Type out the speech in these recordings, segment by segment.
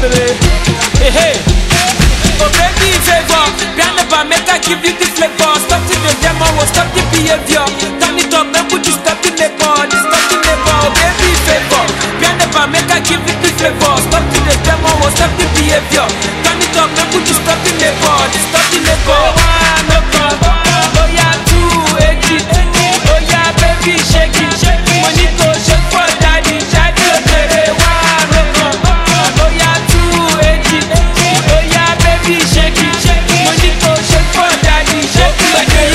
baby. Hey, hey. Oh baby, favor. Grand never make I give you the flavor. Stop to the demo, stop the behavior. Turn it up, make you stop the labor. Stop the labor, oh baby, favor. Grand never make I give you the flavor. Stop to the demo, stop the behavior. Turn it up, make you stop the labor. Stop the labor. One, no problem. Oh yeah, 280. Oh yeah, baby, shake it, shake it. Money go shake for daddy, daddy, okay. One, no problem. Oh yeah, 280. Oh yeah, baby, shake it, shake it. Money go shake for daddy, shake it, okay.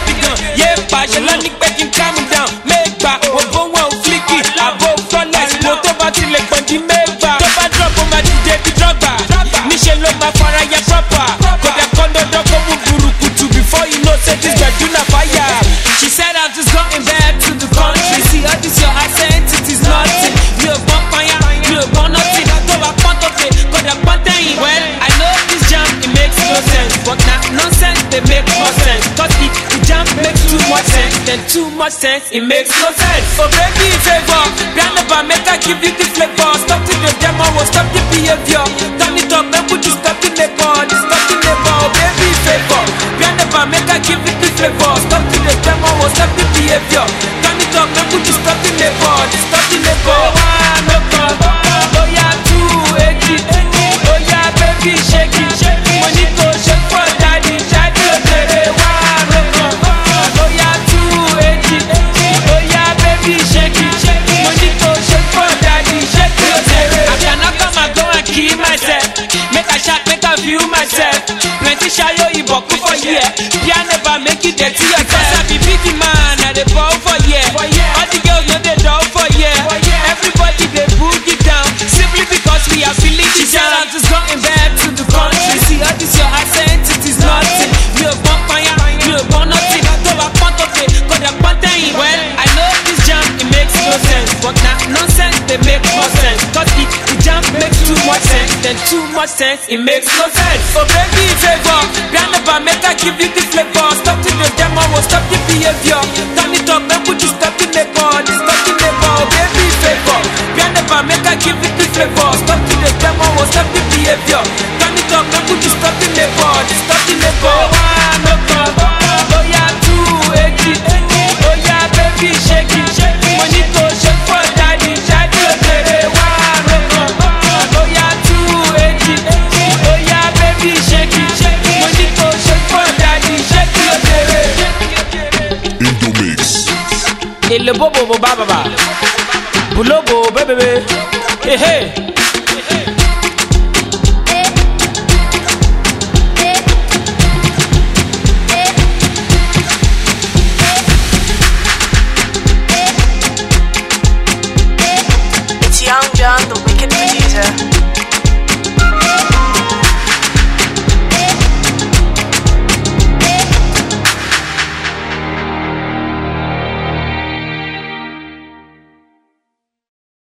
Yeah, passion, let me make him calm down. Make back, we'll go on flicky. Above flawless, no to battle like Bundy, make back. Top and drop on my DJ, the drugger. Michelle on my fire, yeah, proper. Cause the condo don't come with Burukutu. Before you know, say this girl do not fire. She said I'm just going back to the country. See all this your accent, it is nothing. You have one fire, you have one nothing. So I want to say, cause the content. Well, I know this jam, it makes no sense. But not nonsense, they make more sense. Cause the jam makes too much sense. Then too much sense, it makes no sense. So baby, favor. Grand never make I give you the flavor. Stop to the demo, stop the behavior. Turn it up, make you stop the labor. Stop the labor, oh baby, favor. Grand never make I give you the flavor. Stop to the demo, stop the behavior. Turn it up, make you stop the labor. Stop the labor. One, no problem. Oh yeah, 280. Oh yeah, baby, shake it, shake it. Money go shake for daddy, daddy, okay. One, no problem. Oh yeah, 280. Oh yeah, baby, shake it, shake it. Money go shake for daddy, shake it, okay. I cannot come and go and kill myself. Make a shot, make a view myself. Plenty shayo, you buck for year. Can never make it dirty yourself. Cause I be big man, I dey ball for year. All the girls know they down for year. Everybody they boogie down. Simply because we are feeling this. I'm just going back to the country. See all this your accent, it is nothing. You have one fire, you have one nothing. So I want to say, cause the content. Well, I know this jam, it makes no sense. But not nonsense, they make more sense. Cause the jam makes too much sense. Then too much sense, it makes no sense. So baby, favor. Grand never make I give you the flavor. Stop to the demo, stop the behavior. Turn it up, make you stop the labor. Stop the labor, oh baby, favor. Grand never make I give you the flavor. Stop to the demo, stop the behavior. Turn it up, make you stop the labor. Stop the labor. One, no problem. Oh yeah, 280. Oh yeah, baby, shake it, shake it. Money go shake for daddy, daddy, okay. One, no problem. Oh yeah, 280. Oh yeah, baby, shake it, shake it. Money go shake for daddy, shake it, okay. Indo Mix. Il le bobo baba, bulobo bébé, hey hey.